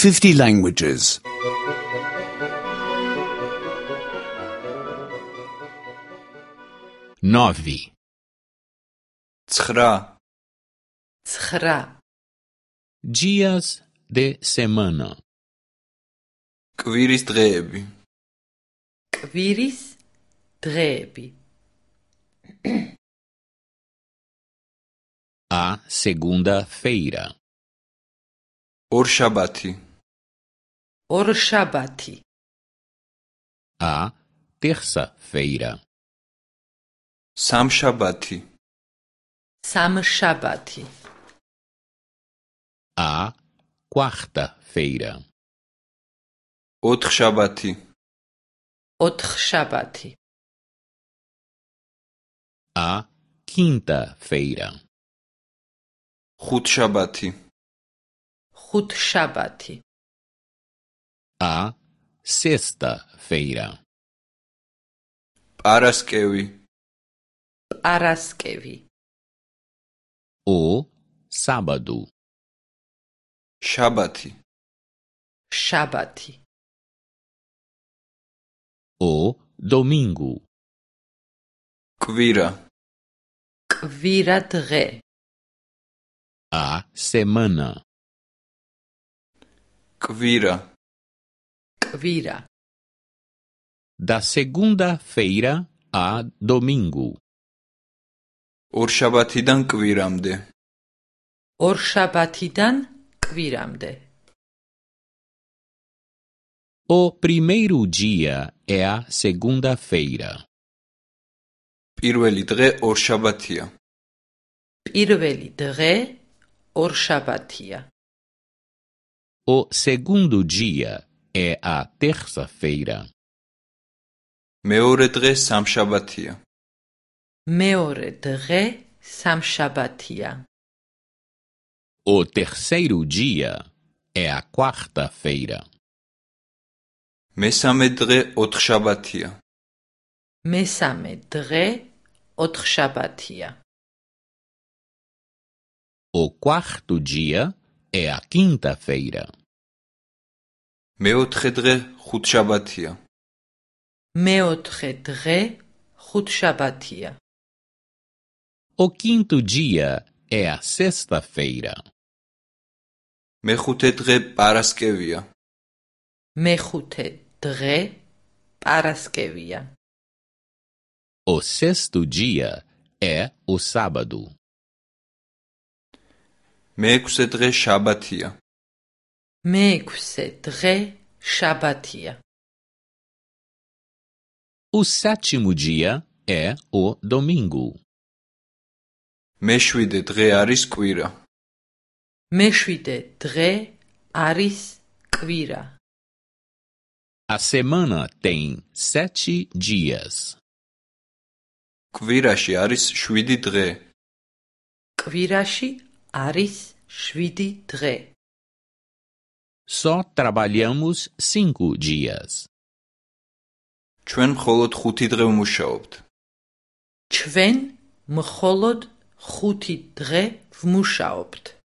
50 languages. 9. 9. Dias de semana. კვირის დღეები. კვირის დღეები. A segunda-feira. ორშაბათი. ორშაბათი. A terça-feira. სამშაბათი. სამშაბათი. A quarta-feira. ოთხშაბათი. ოთხშაბათი. A quinta-feira. ხუთშაბათი. ხუთშაბათი. A sexta-feira. პარასკევი. პარასკევი. O sábado. შაბათი. შაბათი. O domingo. კვირა. კვირა დღე. A semana. კვირა. კვირა. Da segunda-feira a domingo. ორშაბათიდან კვირამდე. ორშაბათიდან კვირამდე. O primeiro dia é a segunda-feira. პირველი დღე ორშაბათია. პირველი დღე ორშაბათია. O segundo dia é a terça-feira. მეორე დღე სამშაბათია. მეორე დღე სამშაბათია. O terceiro dia é a quarta-feira. მესამე დღე ოთხშაბათია. მესამე დღე ოთხშაბათია. O quarto dia é a quinta-feira. მეოთხე დღე ხუთშაბათია. მეოთხე დღე ხუთშაბათია. O quinto dia é a sexta-feira. მეხუთე დღე პარასკევია. მეხუთე დღე პარასკევია. O sexto dia é o sábado. მეექვსე დღე შაბათია. მეექვსე დღე შაბათია. O sétimo dia é o domingo. მეშვიდე დღე არის კვირა. მეშვიდე დღე არის კვირა. A semana tem 7 dias. კვირაში არის 7 დღე. კვირაში არის 7 დღე. Só trabalhamos 5 dias. ჩვენ მხოლოდ 5 დღე ვმუშაობთ. ჩვენ მხოლოდ 5 დღე ვმუშაობთ.